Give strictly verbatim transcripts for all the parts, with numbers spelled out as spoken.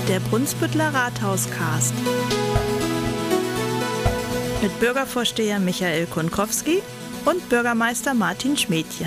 Der Brunsbütteler Rathauscast. Mit Bürgervorsteher Michael Kunkowski und Bürgermeister Martin Schmädje.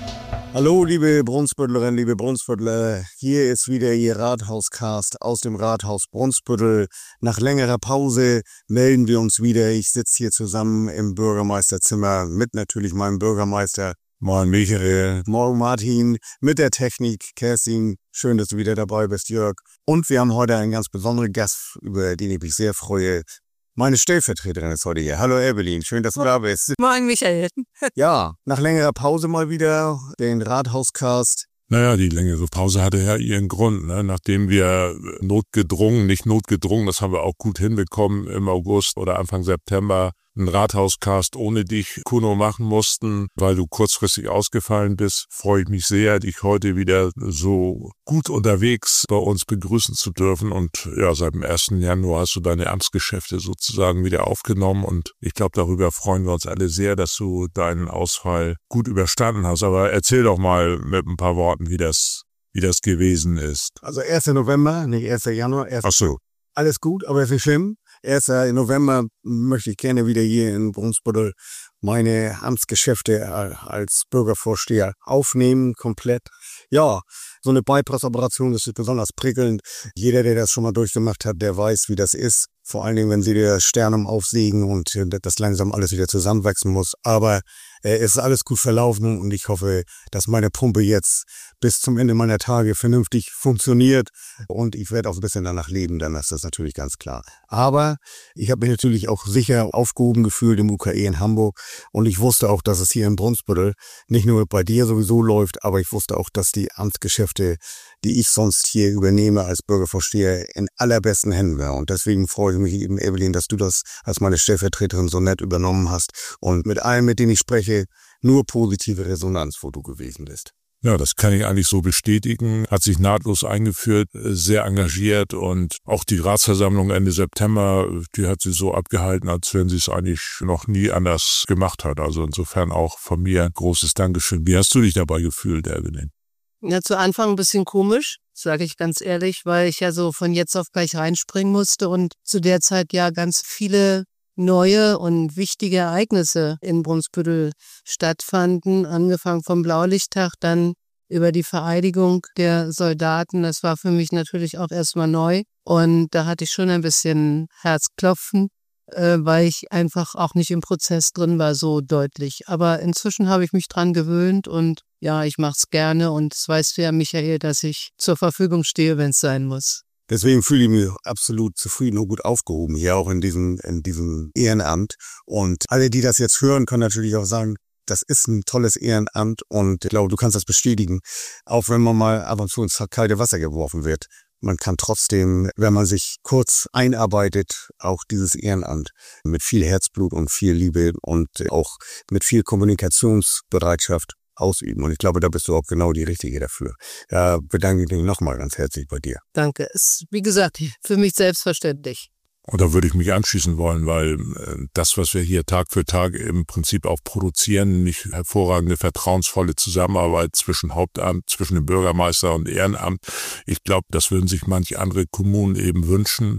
Hallo liebe Brunsbüttlerinnen, liebe Brunsbüttler, hier ist wieder Ihr Rathauscast aus dem Rathaus Brunsbüttel. Nach längerer Pause melden wir uns wieder. Ich sitze hier zusammen im Bürgermeisterzimmer mit natürlich meinem Bürgermeister. Moin Michael. Morgen Martin, mit der Technik Kerstin. Schön, dass du wieder dabei bist, Jörg. Und wir haben heute einen ganz besonderen Gast, über den ich mich sehr freue. Meine Stellvertreterin ist heute hier. Hallo Evelyn, schön, dass du da bist. Moin Michael. Ja, nach längerer Pause mal wieder den Rathauscast. Naja, die längere Pause hatte ja ihren Grund, ne? Nachdem wir notgedrungen, nicht notgedrungen, das haben wir auch gut hinbekommen, im August oder Anfang September einen Rathauscast ohne dich, Kuno, machen mussten, weil du kurzfristig ausgefallen bist, freue ich mich sehr, dich heute wieder so gut unterwegs bei uns begrüßen zu dürfen. Und ja, seit dem ersten Januar hast du deine Amtsgeschäfte sozusagen wieder aufgenommen und ich glaube, darüber freuen wir uns alle sehr, dass du deinen Ausfall gut überstanden hast. Aber erzähl doch mal mit ein paar Worten, wie das, wie das gewesen ist. Also erster November, nicht erster Januar. erster Ach so. Alles gut, aber ist nicht schlimm. erster November möchte ich gerne wieder hier in Brunsbüttel meine Amtsgeschäfte als Bürgervorsteher aufnehmen, komplett. Ja, so eine Bypass-Operation ist besonders prickelnd. Jeder, der das schon mal durchgemacht hat, der weiß, wie das ist. Vor allen Dingen, wenn sie der Sternum aufsägen und das langsam alles wieder zusammenwachsen muss. Aber äh, es ist alles gut verlaufen und ich hoffe, dass meine Pumpe jetzt bis zum Ende meiner Tage vernünftig funktioniert. Und ich werde auch ein bisschen danach leben, dann ist das natürlich ganz klar. Aber ich habe mich natürlich auch sicher aufgehoben gefühlt im U K E in Hamburg. Und ich wusste auch, dass es hier in Brunsbüttel nicht nur bei dir sowieso läuft, aber ich wusste auch, dass die Amtsgeschäfte, die ich sonst hier übernehme als Bürgervorsteher, in allerbesten Händen wäre. Und deswegen freue ich mich eben, Evelyn, dass du das als meine Stellvertreterin so nett übernommen hast. Und mit allen, mit denen ich spreche, nur positive Resonanz, wo du gewesen bist. Ja, das kann ich eigentlich so bestätigen. Hat sich nahtlos eingeführt, sehr engagiert und auch die Ratsversammlung Ende September, die hat sie so abgehalten, als wenn sie es eigentlich noch nie anders gemacht hat. Also insofern auch von mir großes Dankeschön. Wie hast du dich dabei gefühlt, Evelyn? Ja, zu Anfang ein bisschen komisch, sage ich ganz ehrlich, weil ich ja so von jetzt auf gleich reinspringen musste und zu der Zeit ja ganz viele neue und wichtige Ereignisse in Brunsbüttel stattfanden, angefangen vom Blaulichttag, dann über die Vereidigung der Soldaten. Das war für mich natürlich auch erstmal neu und da hatte ich schon ein bisschen Herzklopfen, äh, weil ich einfach auch nicht im Prozess drin war, so deutlich. Aber inzwischen habe ich mich dran gewöhnt und ja, ich mache es gerne und das weißt du ja, Michael, dass ich zur Verfügung stehe, wenn es sein muss. Deswegen fühle ich mich absolut zufrieden und gut aufgehoben hier auch in diesem, in diesem Ehrenamt. Und alle, die das jetzt hören, können natürlich auch sagen, das ist ein tolles Ehrenamt und ich glaube, du kannst das bestätigen. Auch wenn man mal ab und zu ins kalte Wasser geworfen wird. Man kann trotzdem, wenn man sich kurz einarbeitet, auch dieses Ehrenamt mit viel Herzblut und viel Liebe und auch mit viel Kommunikationsbereitschaft ausüben. Und ich glaube, da bist du auch genau die Richtige dafür. Da bedanke ich mich nochmal ganz herzlich bei dir. Danke. Ist, wie gesagt, für mich selbstverständlich. Und da würde ich mich anschließen wollen, weil das, was wir hier Tag für Tag im Prinzip auch produzieren, nämlich hervorragende, vertrauensvolle Zusammenarbeit zwischen Hauptamt, zwischen dem Bürgermeister und Ehrenamt. Ich glaube, das würden sich manche andere Kommunen eben wünschen.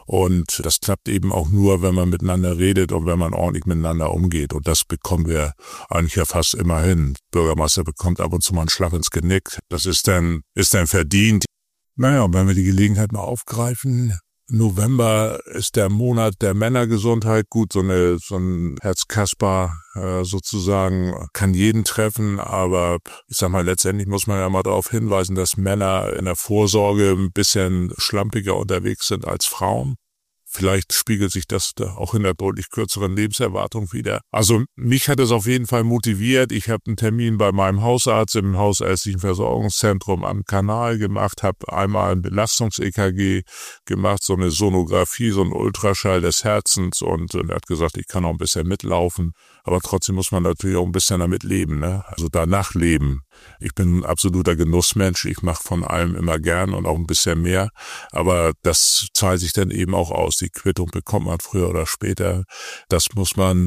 Und das klappt eben auch nur, wenn man miteinander redet und wenn man ordentlich miteinander umgeht. Und das bekommen wir eigentlich ja fast immer hin. Der Bürgermeister bekommt ab und zu mal einen Schlag ins Genick. Das ist dann, ist dann verdient. Naja, wenn wir die Gelegenheit mal aufgreifen. November ist der Monat der Männergesundheit. Gut, so eine so ein Herzkasper äh, sozusagen kann jeden treffen, aber ich sag mal, letztendlich muss man ja mal darauf hinweisen, dass Männer in der Vorsorge ein bisschen schlampiger unterwegs sind als Frauen. Vielleicht spiegelt sich das da auch in der deutlich kürzeren Lebenserwartung wieder. Also mich hat es auf jeden Fall motiviert. Ich habe einen Termin bei meinem Hausarzt im hausärztlichen Versorgungszentrum am Kanal gemacht, habe einmal ein Belastungs-E K G gemacht, so eine Sonographie, so ein Ultraschall des Herzens und er hat gesagt, ich kann auch ein bisschen mitlaufen. Aber trotzdem muss man natürlich auch ein bisschen damit leben, ne? Also danach leben. Ich bin ein absoluter Genussmensch. Ich mache von allem immer gern und auch ein bisschen mehr. Aber das zahlt sich dann eben auch aus. Die Quittung bekommt man früher oder später. Das muss man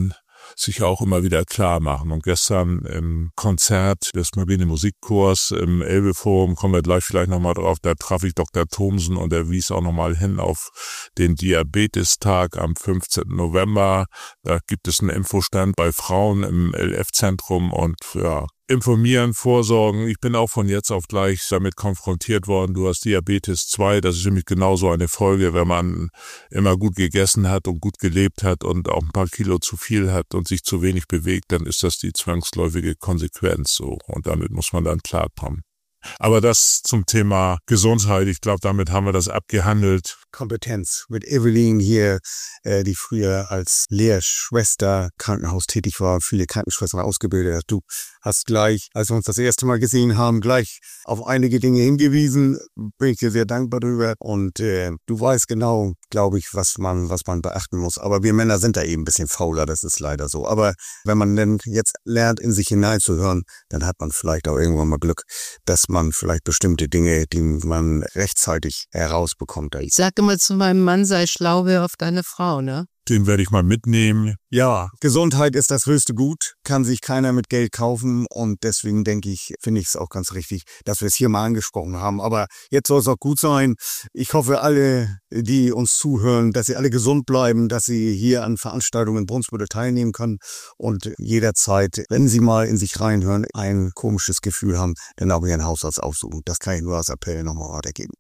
sich auch immer wieder klar machen. Und gestern im Konzert des Marine Musikchors im Elbe-Forum, kommen wir gleich vielleicht nochmal drauf, da traf ich Doktor Thomsen und er wies auch nochmal hin auf den Diabetestag am fünfzehnten November. Da gibt es einen Infostand bei Frauen im L F-Zentrum und ja, informieren, vorsorgen. Ich bin auch von jetzt auf gleich damit konfrontiert worden. Du hast Diabetes zwei. Das ist nämlich genauso eine Folge, wenn man immer gut gegessen hat und gut gelebt hat und auch ein paar Kilo zu viel hat und sich zu wenig bewegt, dann ist das die zwangsläufige Konsequenz so. Und damit muss man dann klarkommen. Aber das zum Thema Gesundheit. Ich glaube, damit haben wir das abgehandelt. Kompetenz. Mit Evelyn hier, äh, die früher als Lehrschwester Krankenhaus tätig war, viele Krankenschwestern ausgebildet hat. Du hast gleich, als wir uns das erste Mal gesehen haben, gleich auf einige Dinge hingewiesen. Bin ich dir sehr dankbar drüber. Und äh, du weißt genau, glaube ich, was man, was man beachten muss. Aber wir Männer sind da eben ein bisschen fauler, das ist leider so. Aber wenn man dann jetzt lernt, in sich hineinzuhören, dann hat man vielleicht auch irgendwann mal Glück, dass man vielleicht bestimmte Dinge, die man rechtzeitig herausbekommt. Ich sage immer zu meinem Mann, sei schlau, wer auf deine Frau, ne? Den werde ich mal mitnehmen. Ja, Gesundheit ist das höchste Gut, kann sich keiner mit Geld kaufen und deswegen denke ich, finde ich es auch ganz richtig, dass wir es hier mal angesprochen haben. Aber jetzt soll es auch gut sein. Ich hoffe, alle, die uns zuhören, dass sie alle gesund bleiben, dass sie hier an Veranstaltungen in Brunsbüttel teilnehmen können und jederzeit, wenn sie mal in sich reinhören, ein komisches Gefühl haben, dann auch ihren Hausarzt aufsuchen. Das kann ich nur als Appell nochmal weitergeben.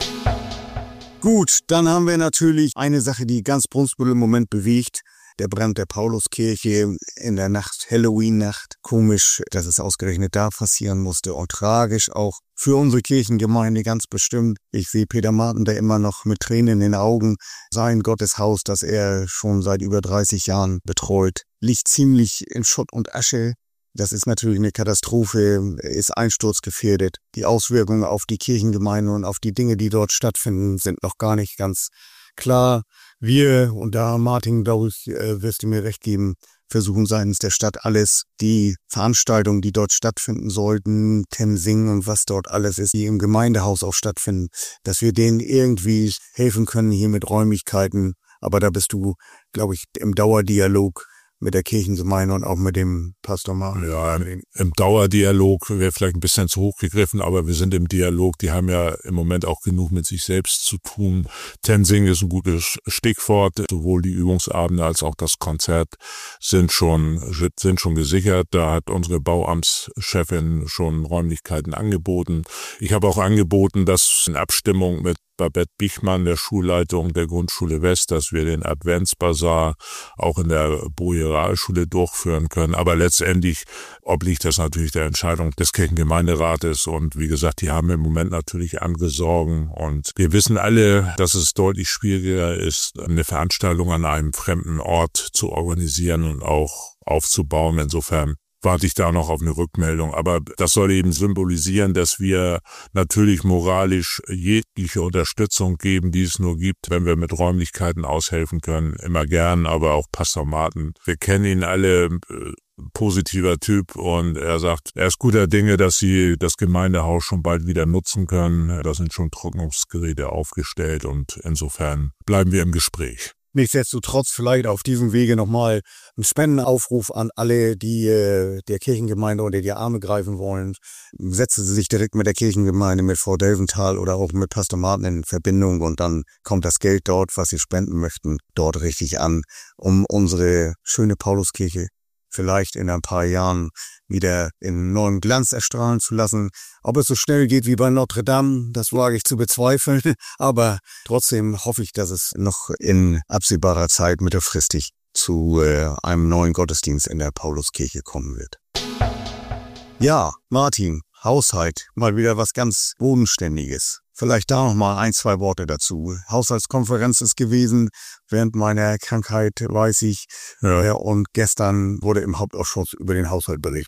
Gut, dann haben wir natürlich eine Sache, die ganz Brunsbüttel im Moment bewegt. Der Brand der Pauluskirche in der Nacht, Halloween-Nacht. Komisch, dass es ausgerechnet da passieren musste und tragisch auch für unsere Kirchengemeinde ganz bestimmt. Ich sehe Peter Martin, der immer noch mit Tränen in den Augen sein Gotteshaus, das er schon seit über dreißig Jahren betreut, liegt ziemlich in Schutt und Asche. Das ist natürlich eine Katastrophe, ist einsturzgefährdet. Die Auswirkungen auf die Kirchengemeinde und auf die Dinge, die dort stattfinden, sind noch gar nicht ganz klar. Wir, und da Martin, glaube ich, wirst du mir recht geben, versuchen seitens der Stadt alles, die Veranstaltungen, die dort stattfinden sollten, Tensing und was dort alles ist, die im Gemeindehaus auch stattfinden, dass wir denen irgendwie helfen können hier mit Räumlichkeiten. Aber da bist du, glaube ich, im Dauerdialog mit der Kirchengemeinde und auch mit dem Pastor Martin. Ja, im Dauerdialog wäre vielleicht ein bisschen zu hoch gegriffen, aber wir sind im Dialog. Die haben ja im Moment auch genug mit sich selbst zu tun. Tensing ist ein gutes Stichwort. Sowohl die Übungsabende als auch das Konzert sind schon, sind schon gesichert. Da hat unsere Bauamtschefin schon Räumlichkeiten angeboten. Ich habe auch angeboten, dass in Abstimmung mit Babette Bichmann, der Schulleitung der Grundschule West, dass wir den Adventsbasar auch in der Boje-Realschule durchführen können. Aber letztendlich obliegt das natürlich der Entscheidung des Kirchengemeinderates. Und wie gesagt, die haben im Moment natürlich andere Sorgen. Und wir wissen alle, dass es deutlich schwieriger ist, eine Veranstaltung an einem fremden Ort zu organisieren und auch aufzubauen. Insofern warte ich da noch auf eine Rückmeldung. Aber das soll eben symbolisieren, dass wir natürlich moralisch jegliche Unterstützung geben, die es nur gibt, wenn wir mit Räumlichkeiten aushelfen können. Immer gern, aber auch Pastor Martin. Wir kennen ihn alle, positiver Typ, und er sagt, er ist guter Dinge, dass sie das Gemeindehaus schon bald wieder nutzen können. Da sind schon Trocknungsgeräte aufgestellt und insofern bleiben wir im Gespräch. Nichtsdestotrotz vielleicht auf diesem Wege nochmal ein Spendenaufruf an alle, die äh, der Kirchengemeinde unter die Arme greifen wollen. Setzen Sie sich direkt mit der Kirchengemeinde, mit Frau Delventhal oder auch mit Pastor Martin in Verbindung und dann kommt das Geld dort, was Sie spenden möchten, dort richtig an, um unsere schöne Pauluskirche vielleicht in ein paar Jahren wieder in neuem Glanz erstrahlen zu lassen. Ob es so schnell geht wie bei Notre Dame, das wage ich zu bezweifeln. Aber trotzdem hoffe ich, dass es noch in absehbarer Zeit mittelfristig zu äh, einem neuen Gottesdienst in der Pauluskirche kommen wird. Ja, Martin, Haushalt, mal wieder was ganz Bodenständiges. Vielleicht da noch mal ein, zwei Worte dazu. Haushaltskonferenz ist gewesen während meiner Krankheit, weiß ich. Ja. Und gestern wurde im Hauptausschuss über den Haushalt berichtet.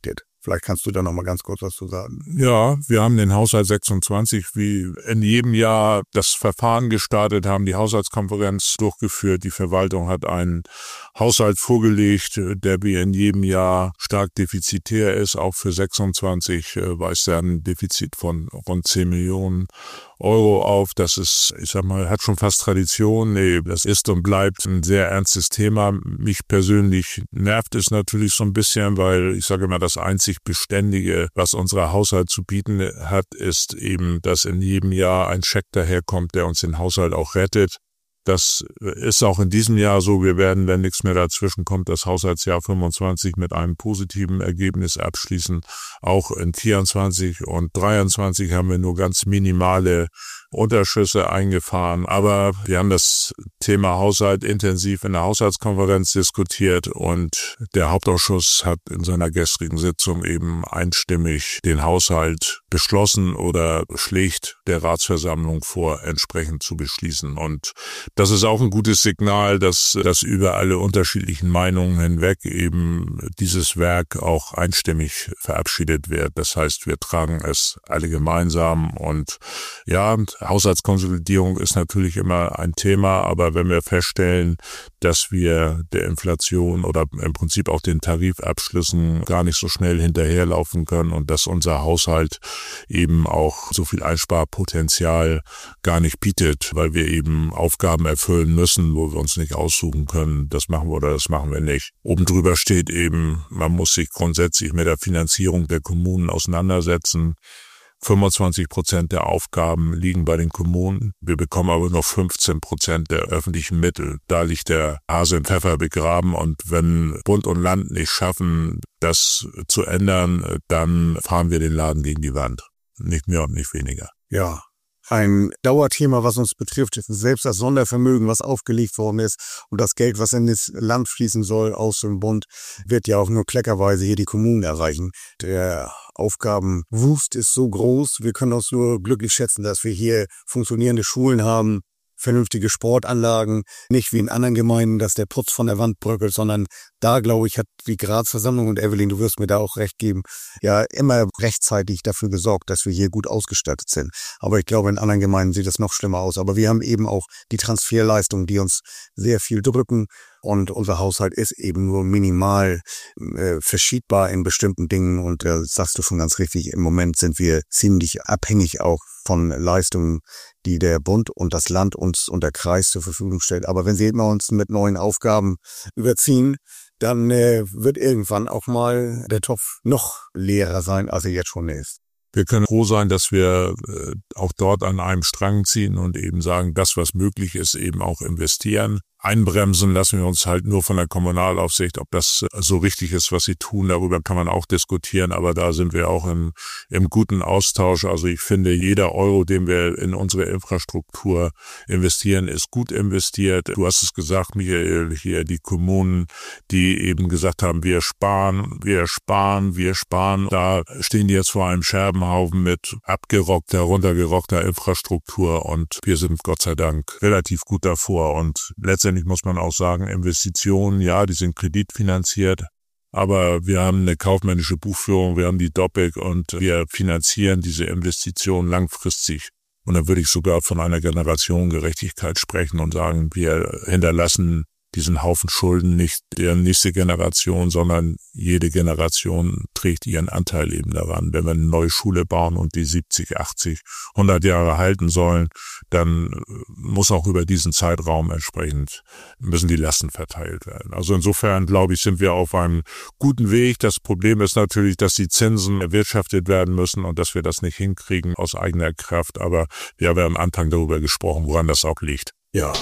Vielleicht kannst du da noch mal ganz kurz was zu sagen. Ja, wir haben den Haushalt sechsundzwanzig wie in jedem Jahr das Verfahren gestartet, haben die Haushaltskonferenz durchgeführt. Die Verwaltung hat einen Haushalt vorgelegt, der wie in jedem Jahr stark defizitär ist. Auch für sechsundzwanzig weist er ein Defizit von rund zehn Millionen Euro auf. Das ist, ich sag mal, hat schon fast Tradition. Nee, das ist und bleibt ein sehr ernstes Thema. Mich persönlich nervt es natürlich so ein bisschen, weil ich sage immer, das einzig Beständige, was unser Haushalt zu bieten hat, ist eben, dass in jedem Jahr ein Scheck daherkommt, der uns den Haushalt auch rettet. Das ist auch in diesem Jahr so. Wir werden, wenn nichts mehr dazwischen kommt, das Haushaltsjahr fünfundzwanzig mit einem positiven Ergebnis abschließen. Auch in vierundzwanzig und dreiundzwanzig haben wir nur ganz minimale Unterschüsse eingefahren. Aber wir haben das Thema Haushalt intensiv in der Haushaltskonferenz diskutiert und der Hauptausschuss hat in seiner gestrigen Sitzung eben einstimmig den Haushalt beschlossen oder schlägt der Ratsversammlung vor, entsprechend zu beschließen. Und das ist auch ein gutes Signal, dass, dass über alle unterschiedlichen Meinungen hinweg eben dieses Werk auch einstimmig verabschiedet wird. Das heißt, wir tragen es alle gemeinsam und ja, Haushaltskonsolidierung ist natürlich immer ein Thema, aber wenn wir feststellen, dass wir der Inflation oder im Prinzip auch den Tarifabschlüssen gar nicht so schnell hinterherlaufen können und dass unser Haushalt eben auch so viel Einsparpotenzial gar nicht bietet, weil wir eben Aufgaben erfüllen müssen, wo wir uns nicht aussuchen können, das machen wir oder das machen wir nicht. Oben drüber steht eben, man muss sich grundsätzlich mit der Finanzierung der Kommunen auseinandersetzen. fünfundzwanzig Prozent der Aufgaben liegen bei den Kommunen. Wir bekommen aber nur fünfzehn Prozent der öffentlichen Mittel. Da liegt der Hase im Pfeffer begraben und wenn Bund und Land nicht schaffen, das zu ändern, dann fahren wir den Laden gegen die Wand. Nicht mehr und nicht weniger. Ja. Ein Dauerthema, was uns betrifft, ist selbst das Sondervermögen, was aufgelegt worden ist und das Geld, was in das Land fließen soll aus dem Bund, wird ja auch nur kleckerweise hier die Kommunen erreichen. Der Aufgabenwust ist so groß, wir können uns nur glücklich schätzen, dass wir hier funktionierende Schulen haben, vernünftige Sportanlagen, nicht wie in anderen Gemeinden, dass der Putz von der Wand bröckelt, sondern da, glaube ich, hat die Ratsversammlung, und Evelyn, du wirst mir da auch recht geben, ja immer rechtzeitig dafür gesorgt, dass wir hier gut ausgestattet sind. Aber ich glaube, in anderen Gemeinden sieht das noch schlimmer aus. Aber wir haben eben auch die Transferleistungen, die uns sehr viel drücken. Und unser Haushalt ist eben nur minimal äh, verschiebbar in bestimmten Dingen. Und da äh, sagst du schon ganz richtig, im Moment sind wir ziemlich abhängig auch von Leistungen, die der Bund und das Land uns und der Kreis zur Verfügung stellt. Aber wenn sie immer uns mit neuen Aufgaben überziehen, dann äh, wird irgendwann auch mal der Topf noch leerer sein, als er jetzt schon ist. Wir können froh sein, dass wir äh, auch dort an einem Strang ziehen und eben sagen, das, was möglich ist, eben auch investieren. Einbremsen lassen wir uns halt nur von der Kommunalaufsicht. Ob das so richtig ist, was sie tun, darüber kann man auch diskutieren. Aber da sind wir auch im, im guten Austausch. Also ich finde, jeder Euro, den wir in unsere Infrastruktur investieren, ist gut investiert. Du hast es gesagt, Michael, hier die Kommunen, die eben gesagt haben, wir sparen, wir sparen, wir sparen. Da stehen die jetzt vor einem Scherbenhaufen mit abgerockter, runtergerockter Infrastruktur. Und wir sind Gott sei Dank relativ gut davor. Und letztendlich muss man auch sagen, Investitionen, ja, die sind kreditfinanziert, aber wir haben eine kaufmännische Buchführung, wir haben die D O P I C und wir finanzieren diese Investitionen langfristig. Und dann würde ich sogar von einer Generationengerechtigkeit sprechen und sagen, wir hinterlassen diesen Haufen Schulden nicht der nächste Generation, sondern jede Generation trägt ihren Anteil eben daran. Wenn wir eine neue Schule bauen und die siebzig, achtzig, hundert Jahre halten sollen, dann muss auch über diesen Zeitraum entsprechend, müssen die Lasten verteilt werden. Also insofern, glaube ich, sind wir auf einem guten Weg. Das Problem ist natürlich, dass die Zinsen erwirtschaftet werden müssen und dass wir das nicht hinkriegen aus eigener Kraft. Aber wir haben am Anfang darüber gesprochen, woran das auch liegt. Ja,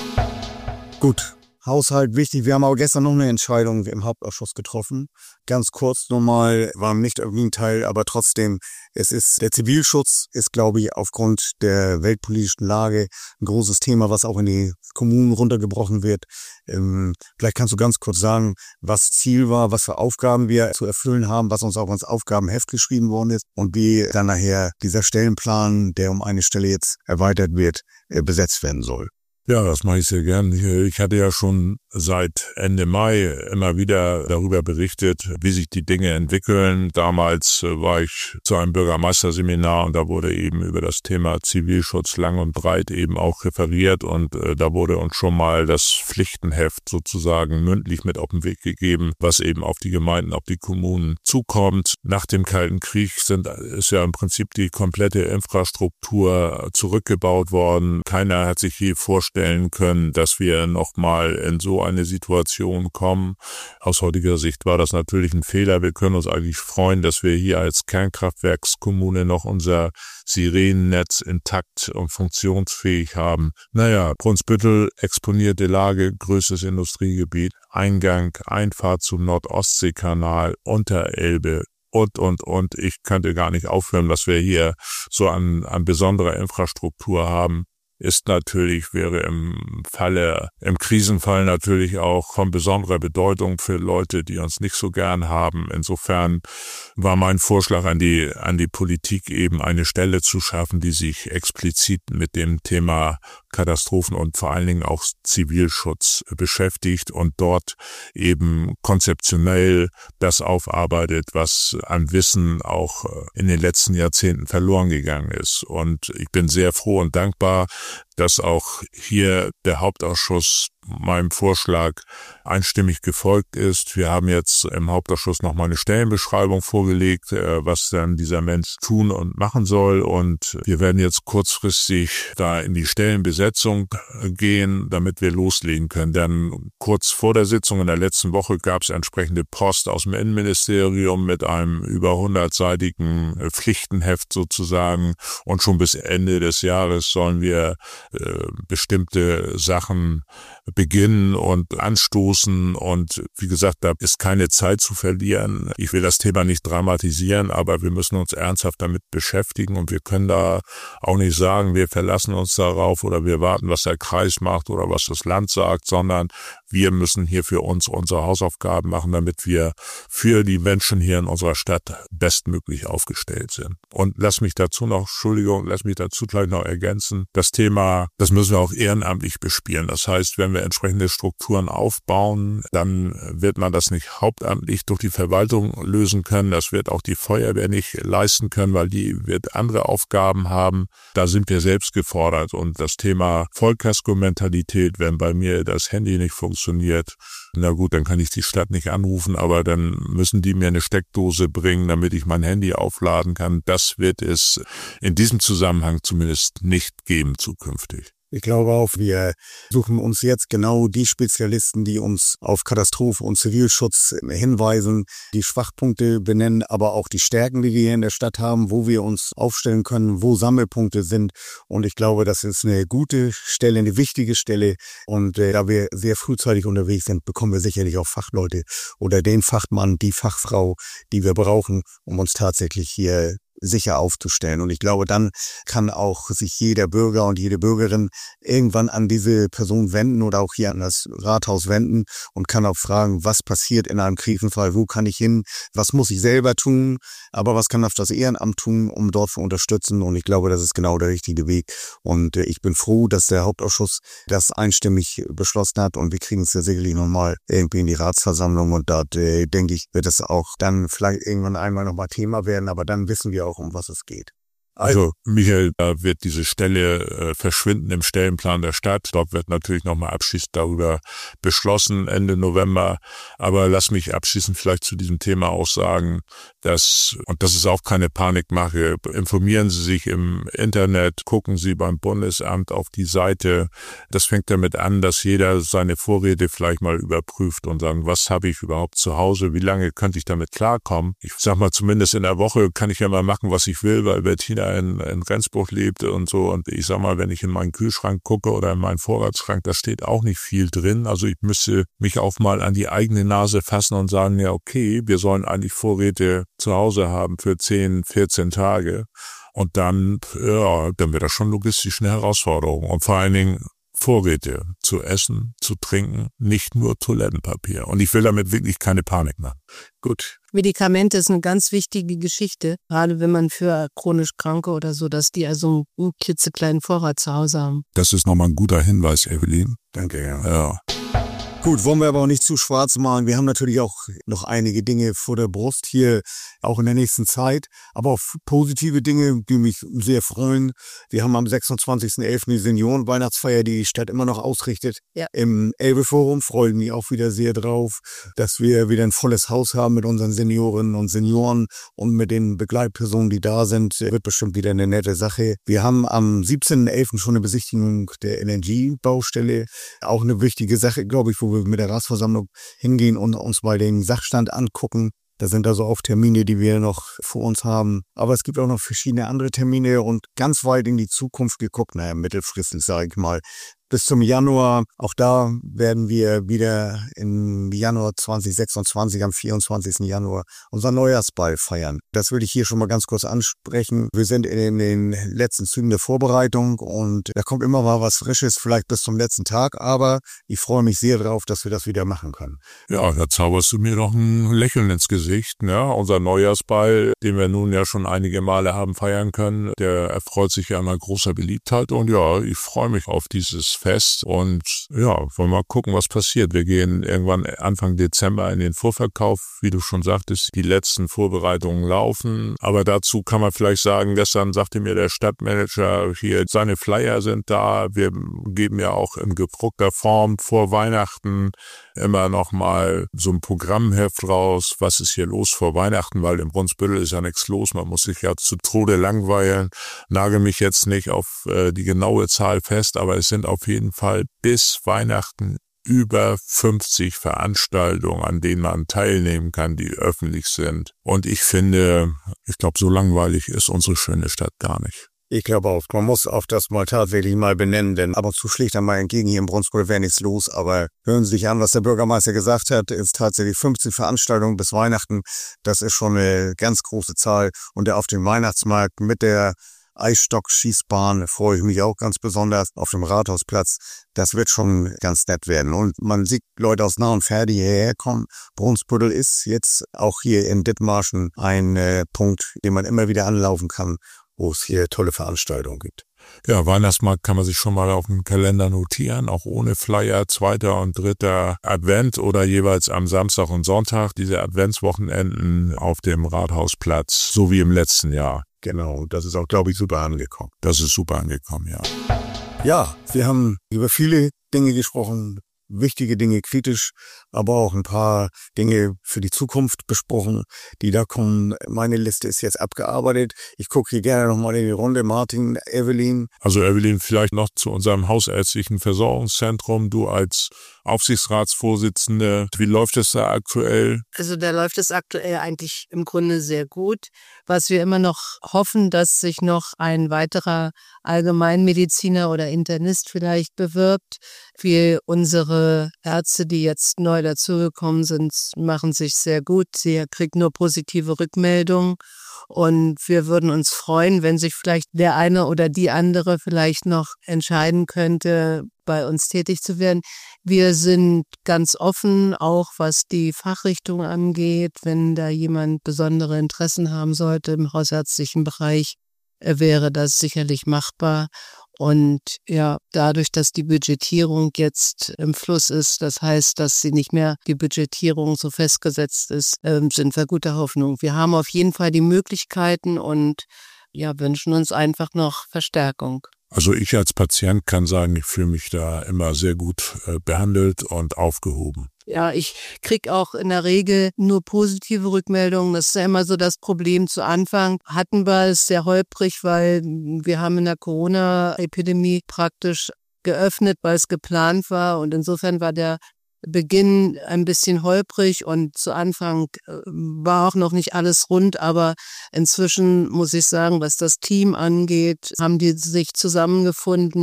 gut. Haushalt wichtig. Wir haben aber gestern noch eine Entscheidung im Hauptausschuss getroffen. Ganz kurz nochmal, war nicht irgendwie ein Teil, aber trotzdem, es ist, der Zivilschutz ist, glaube ich, aufgrund der weltpolitischen Lage ein großes Thema, was auch in die Kommunen runtergebrochen wird. Ähm, vielleicht kannst du ganz kurz sagen, was Ziel war, was für Aufgaben wir zu erfüllen haben, was uns auch ins Aufgabenheft geschrieben worden ist und wie dann nachher dieser Stellenplan, der um eine Stelle jetzt erweitert wird, äh, besetzt werden soll. Ja, das mache ich sehr gern. Ich hatte ja schon seit Ende Mai immer wieder darüber berichtet, wie sich die Dinge entwickeln. Damals war ich zu einem Bürgermeisterseminar und da wurde eben über das Thema Zivilschutz lang und breit eben auch referiert und da wurde uns schon mal das Pflichtenheft sozusagen mündlich mit auf den Weg gegeben, was eben auf die Gemeinden, auf die Kommunen zukommt. Nach dem Kalten Krieg sind, ist ja im Prinzip die komplette Infrastruktur zurückgebaut worden. Keiner hat sich je vorstellen können, dass wir nochmal in so eine Situation kommen. Aus heutiger Sicht war das natürlich ein Fehler. Wir können uns eigentlich freuen, dass wir hier als Kernkraftwerkskommune noch unser Sirenennetz intakt und funktionsfähig haben. Naja, Brunsbüttel, exponierte Lage, größtes Industriegebiet, Eingang, Einfahrt zum Nord-Ostsee-Kanal, Unterelbe, und, und, und. Ich könnte gar nicht aufhören, was wir hier so an, an besonderer Infrastruktur haben. Ist natürlich, wäre im Falle, im Krisenfall natürlich auch von besonderer Bedeutung für Leute, die uns nicht so gern haben. Insofern war mein Vorschlag an die, an die Politik eben eine Stelle zu schaffen, die sich explizit mit dem Thema Katastrophen und vor allen Dingen auch Zivilschutz beschäftigt und dort eben konzeptionell das aufarbeitet, was an Wissen auch in den letzten Jahrzehnten verloren gegangen ist. Und ich bin sehr froh und dankbar, dass auch hier der Hauptausschuss meinem Vorschlag einstimmig gefolgt ist. Wir haben jetzt im Hauptausschuss nochmal eine Stellenbeschreibung vorgelegt, was dann dieser Mensch tun und machen soll. Und wir werden jetzt kurzfristig da in die Stellenbesetzung gehen, damit wir loslegen können. Denn kurz vor der Sitzung in der letzten Woche gab es entsprechende Post aus dem Innenministerium mit einem über hundertseitigen Pflichtenheft sozusagen. Und schon bis Ende des Jahres sollen wir äh, bestimmte Sachen beginnen und anstoßen und wie gesagt, da ist keine Zeit zu verlieren. Ich will das Thema nicht dramatisieren, aber wir müssen uns ernsthaft damit beschäftigen und wir können da auch nicht sagen, wir verlassen uns darauf oder wir warten, was der Kreis macht oder was das Land sagt, sondern wir müssen hier für uns unsere Hausaufgaben machen, damit wir für die Menschen hier in unserer Stadt bestmöglich aufgestellt sind. Und lass mich dazu noch, Entschuldigung, lass mich dazu gleich noch ergänzen, das Thema, das müssen wir auch ehrenamtlich bespielen. Das heißt, wenn wir entsprechende Strukturen aufbauen, dann wird man das nicht hauptamtlich durch die Verwaltung lösen können. Das wird auch die Feuerwehr nicht leisten können, weil die wird andere Aufgaben haben. Da sind wir selbst gefordert. Und das Thema Vollkasko-Mentalität, wenn bei mir das Handy nicht funktioniert, na gut, dann kann ich die Stadt nicht anrufen, aber dann müssen die mir eine Steckdose bringen, damit ich mein Handy aufladen kann. Das wird es in diesem Zusammenhang zumindest nicht geben zukünftig. Ich glaube auch, wir suchen uns jetzt genau die Spezialisten, die uns auf Katastrophe und Zivilschutz hinweisen, die Schwachpunkte benennen, aber auch die Stärken, die wir hier in der Stadt haben, wo wir uns aufstellen können, wo Sammelpunkte sind. Und ich glaube, das ist eine gute Stelle, eine wichtige Stelle. Und äh, da wir sehr frühzeitig unterwegs sind, bekommen wir sicherlich auch Fachleute oder den Fachmann, die Fachfrau, die wir brauchen, um uns tatsächlich hier sicher aufzustellen. Und ich glaube, dann kann auch sich jeder Bürger und jede Bürgerin irgendwann an diese Person wenden oder auch hier an das Rathaus wenden und kann auch fragen, was passiert in einem Krisenfall, wo kann ich hin, was muss ich selber tun, aber was kann auch das Ehrenamt tun, um dort zu unterstützen. Und ich glaube, das ist genau der richtige Weg. Und äh, ich bin froh, dass der Hauptausschuss das einstimmig beschlossen hat und wir kriegen es ja sicherlich nochmal irgendwie in die Ratsversammlung und dort, äh, denke ich, wird es auch dann vielleicht irgendwann einmal nochmal Thema werden, aber dann wissen wir auch, um was es geht. Also Michael, da wird diese Stelle äh, verschwinden im Stellenplan der Stadt. Dort wird natürlich nochmal abschließend darüber beschlossen Ende November. Aber lass mich abschließend vielleicht zu diesem Thema auch sagen, dass, und das ist auch keine Panikmache, informieren Sie sich im Internet, gucken Sie beim Bundesamt auf die Seite. Das fängt damit an, dass jeder seine Vorräte vielleicht mal überprüft und sagt, was habe ich überhaupt zu Hause, wie lange könnte ich damit klarkommen? Ich sag mal, zumindest in der Woche kann ich ja mal machen, was ich will, weil Bettina in, in Rendsburg lebte und so. Und ich sag mal, wenn ich in meinen Kühlschrank gucke oder in meinen Vorratsschrank, da steht auch nicht viel drin. Also ich müsste mich auch mal an die eigene Nase fassen und sagen, ja okay, wir sollen eigentlich Vorräte zu Hause haben für zehn, vierzehn Tage. Und dann, ja, dann wird das schon logistisch eine Herausforderung. Und vor allen Dingen Vorräte zu essen, zu trinken, nicht nur Toilettenpapier. Und ich will damit wirklich keine Panik machen. Gut. Medikamente ist eine ganz wichtige Geschichte, gerade wenn man für chronisch Kranke oder so, dass die also einen klitzekleinen Vorrat zu Hause haben. Das ist nochmal ein guter Hinweis, Evelyn. Danke, ja. Ja. Gut, wollen wir aber auch nicht zu schwarz malen. Wir haben natürlich auch noch einige Dinge vor der Brust hier, auch in der nächsten Zeit. Aber auch positive Dinge, die mich sehr freuen. Wir haben am sechsundzwanzigsten elften die Senioren-Weihnachtsfeier, die die Stadt immer noch ausrichtet. Ja. Im Elbe-Forum freuen mich auch wieder sehr drauf, dass wir wieder ein volles Haus haben mit unseren Seniorinnen und Senioren und mit den Begleitpersonen, die da sind. Wird bestimmt wieder eine nette Sache. Wir haben am siebzehnten elften schon eine Besichtigung der L N G-Baustelle. Auch eine wichtige Sache, glaube ich, wo wir mit der Ratsversammlung hingehen und uns mal den Sachstand angucken. Da sind also auch Termine, die wir noch vor uns haben. Aber es gibt auch noch verschiedene andere Termine und ganz weit in die Zukunft geguckt, naja, mittelfristig sage ich mal, bis zum Januar. Auch da werden wir wieder im Januar zweitausendsechsundzwanzig, am vierundzwanzigsten Januar, unser Neujahrsball feiern. Das würde ich hier schon mal ganz kurz ansprechen. Wir sind in den letzten Zügen der Vorbereitung und da kommt immer mal was Frisches, vielleicht bis zum letzten Tag. Aber ich freue mich sehr darauf, dass wir das wieder machen können. Ja, da zauberst du mir doch ein Lächeln ins Gesicht. Ne? Unser Neujahrsball, den wir nun ja schon einige Male haben feiern können, der erfreut sich ja immer großer Beliebtheit. Und ja, ich freue mich auf dieses Fest und ja, wollen wir mal gucken, was passiert. Wir gehen irgendwann Anfang Dezember in den Vorverkauf, wie du schon sagtest, die letzten Vorbereitungen laufen, aber dazu kann man vielleicht sagen, gestern sagte mir der Stadtmanager hier, seine Flyer sind da, wir geben ja auch in gedruckter Form vor Weihnachten immer noch mal so ein Programmheft raus, was ist hier los vor Weihnachten, weil im Brunsbüttel ist ja nichts los, man muss sich ja zu Tode langweilen, nagel mich jetzt nicht auf äh, die genaue Zahl fest, aber es sind auf jeden Fall bis Weihnachten über fünfzig Veranstaltungen, an denen man teilnehmen kann, die öffentlich sind. Und ich finde, ich glaube, so langweilig ist unsere schöne Stadt gar nicht. Ich glaube auch, man muss auch das mal tatsächlich mal benennen, denn ab und zu schlägt er mal entgegen, hier im Brunsbüttel wäre nichts los, aber hören Sie sich an, was der Bürgermeister gesagt hat, ist tatsächlich fünfzehn Veranstaltungen bis Weihnachten, das ist schon eine ganz große Zahl und der auf dem Weihnachtsmarkt mit der Eisstock-Schießbahn freue ich mich auch ganz besonders auf dem Rathausplatz. Das wird schon ganz nett werden. Und man sieht Leute aus nah und fern, die hierher kommen. Brunsbüttel ist jetzt auch hier in Dithmarschen ein äh, Punkt, den man immer wieder anlaufen kann, wo es hier tolle Veranstaltungen gibt. Ja, Weihnachtsmarkt kann man sich schon mal auf dem Kalender notieren, auch ohne Flyer, zweiter und dritter Advent oder jeweils am Samstag und Sonntag, diese Adventswochenenden auf dem Rathausplatz, so wie im letzten Jahr. Genau, das ist auch, glaube ich, super angekommen. Das ist super angekommen, ja. Ja, wir haben über viele Dinge gesprochen, wichtige Dinge kritisch, aber auch ein paar Dinge für die Zukunft besprochen, die da kommen. Meine Liste ist jetzt abgearbeitet. Ich gucke hier gerne nochmal in die Runde. Martin, Evelyn. Also Evelyn, vielleicht noch zu unserem hausärztlichen Versorgungszentrum. Du als Aufsichtsratsvorsitzende, wie läuft es da aktuell? Also da läuft es aktuell eigentlich im Grunde sehr gut. Was wir immer noch hoffen, dass sich noch ein weiterer Allgemeinmediziner oder Internist vielleicht bewirbt. Wir, unsere Ärzte, die jetzt neu dazugekommen sind, machen sich sehr gut. Sie kriegen nur positive Rückmeldungen. Und wir würden uns freuen, wenn sich vielleicht der eine oder die andere vielleicht noch entscheiden könnte, bei uns tätig zu werden. Wir sind ganz offen, auch was die Fachrichtung angeht. Wenn da jemand besondere Interessen haben sollte im hausärztlichen Bereich, wäre das sicherlich machbar. Und ja, dadurch, dass die Budgetierung jetzt im Fluss ist, das heißt, dass sie nicht mehr die Budgetierung so festgesetzt ist, äh, sind wir guter Hoffnung. Wir haben auf jeden Fall die Möglichkeiten und ja, wünschen uns einfach noch Verstärkung. Also ich als Patient kann sagen, ich fühle mich da immer sehr gut äh, behandelt und aufgehoben. Ja, ich krieg auch in der Regel nur positive Rückmeldungen. Das ist ja immer so das Problem. Zu Anfang hatten wir es sehr holprig, weil wir haben in der Corona-Epidemie praktisch geöffnet, weil es geplant war. Und insofern war der Beginn ein bisschen holprig und zu Anfang war auch noch nicht alles rund. Aber inzwischen muss ich sagen, was das Team angeht, haben die sich zusammengefunden.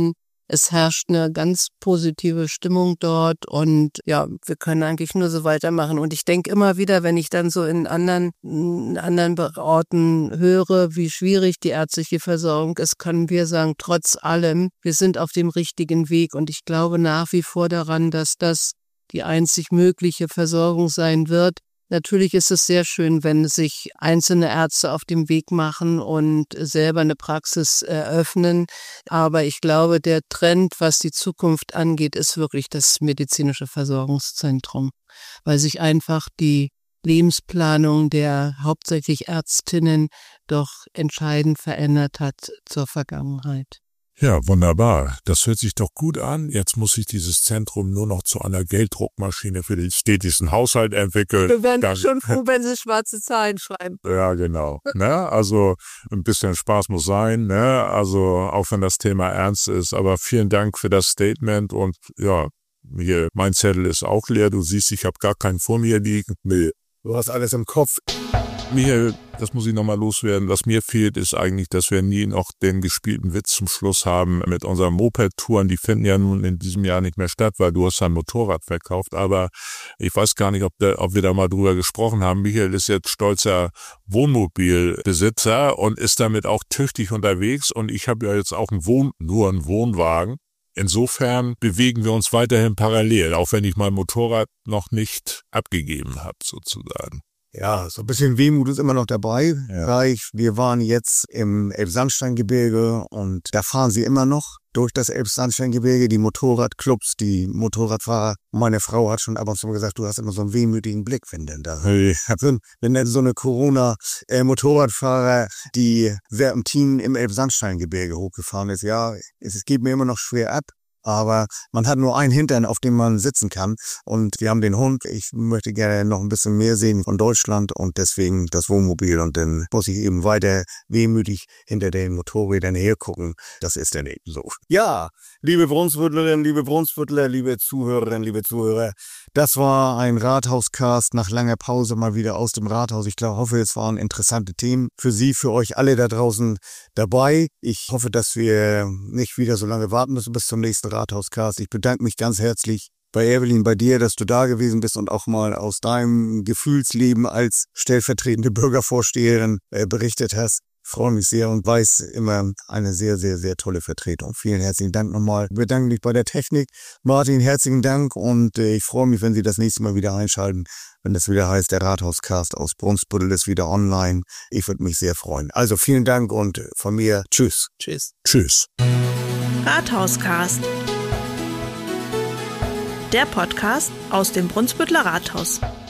Es herrscht eine ganz positive Stimmung dort und ja, wir können eigentlich nur so weitermachen. Und ich denke immer wieder, wenn ich dann so in anderen, in anderen Orten höre, wie schwierig die ärztliche Versorgung ist, können wir sagen, trotz allem, wir sind auf dem richtigen Weg. Und ich glaube nach wie vor daran, dass das die einzig mögliche Versorgung sein wird. Natürlich ist es sehr schön, wenn sich einzelne Ärzte auf den Weg machen und selber eine Praxis eröffnen. Aber ich glaube, der Trend, was die Zukunft angeht, ist wirklich das medizinische Versorgungszentrum, weil sich einfach die Lebensplanung der hauptsächlich Ärztinnen doch entscheidend verändert hat zur Vergangenheit. Ja, wunderbar. Das hört sich doch gut an. Jetzt muss sich dieses Zentrum nur noch zu einer Gelddruckmaschine für den städtischen Haushalt entwickeln. Wir wären Dann, schon froh, wenn Sie schwarze Zahlen schreiben. Ja, genau. Ne? Also ein bisschen Spaß muss sein. Ne? Also auch wenn das Thema ernst ist. Aber vielen Dank für das Statement. Und ja, hier, mein Zettel ist auch leer. Du siehst, ich habe gar keinen vor mir liegen. Nee. Du hast alles im Kopf. Michael, das muss ich nochmal loswerden. Was mir fehlt, ist eigentlich, dass wir nie noch den gespielten Witz zum Schluss haben mit unseren Moped-Touren. Die finden ja nun in diesem Jahr nicht mehr statt, weil du hast dein Motorrad verkauft. Aber ich weiß gar nicht, ob, der, ob wir da mal drüber gesprochen haben. Michael ist jetzt stolzer Wohnmobilbesitzer und ist damit auch tüchtig unterwegs. Und ich habe ja jetzt auch einen Wohn-, nur einen Wohnwagen. Insofern bewegen wir uns weiterhin parallel, auch wenn ich mein Motorrad noch nicht abgegeben habe, sozusagen. Ja, so ein bisschen Wehmut ist immer noch dabei. Ja. Wir waren jetzt im Elbsandsteingebirge und da fahren sie immer noch durch das Elbsandsteingebirge, die Motorradclubs, die Motorradfahrer. Meine Frau hat schon ab und zu gesagt, du hast immer so einen wehmütigen Blick, wenn denn da, Hey. wenn denn so eine Corona-Motorradfahrer, die Serpentin im Elbsandsteingebirge hochgefahren ist. Ja, es geht mir immer noch schwer ab. Aber man hat nur einen Hintern, auf dem man sitzen kann. Und wir haben den Hund. Ich möchte gerne noch ein bisschen mehr sehen von Deutschland und deswegen das Wohnmobil. Und dann muss ich eben weiter wehmütig hinter den Motorrädern hergucken. Das ist dann eben so. Ja, liebe Brunsbüttlerinnen, liebe Brunsbüttler, liebe Zuhörerinnen, liebe Zuhörer. Das war ein Rathauscast nach langer Pause mal wieder aus dem Rathaus. Ich glaube, hoffe, es waren interessante Themen für Sie, für euch alle da draußen dabei. Ich hoffe, dass wir nicht wieder so lange warten müssen bis zum nächsten Rathauscast. Ich bedanke mich ganz herzlich bei Evelyn, bei dir, dass du da gewesen bist und auch mal aus deinem Gefühlsleben als stellvertretende Bürgervorsteherin äh, berichtet hast. Ich freue mich sehr und weiß immer eine sehr, sehr, sehr tolle Vertretung. Vielen herzlichen Dank nochmal. Ich bedanke mich bei der Technik. Martin, herzlichen Dank und äh, ich freue mich, wenn Sie das nächste Mal wieder einschalten, wenn es wieder heißt, der Rathauscast aus Brunsbüttel ist wieder online. Ich würde mich sehr freuen. Also vielen Dank und von mir tschüss. Tschüss. Tschüss. Rathauscast. Der Podcast aus dem Brunsbütteler Rathaus.